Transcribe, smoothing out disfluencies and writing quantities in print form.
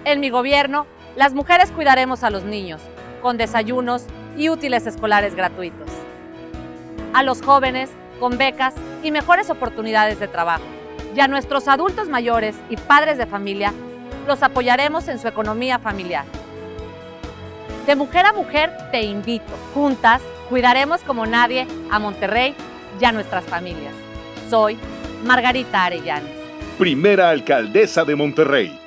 En mi gobierno, las mujeres cuidaremos a los niños, con desayunos y útiles escolares gratuitos. A los jóvenes, con becas y mejores oportunidades de trabajo. Y a nuestros adultos mayores y padres de familia, los apoyaremos en su economía familiar. De mujer a mujer te invito. Juntas, cuidaremos como nadie a Monterrey y a nuestras familias. Soy Margarita Arellanes. Primera alcaldesa de Monterrey.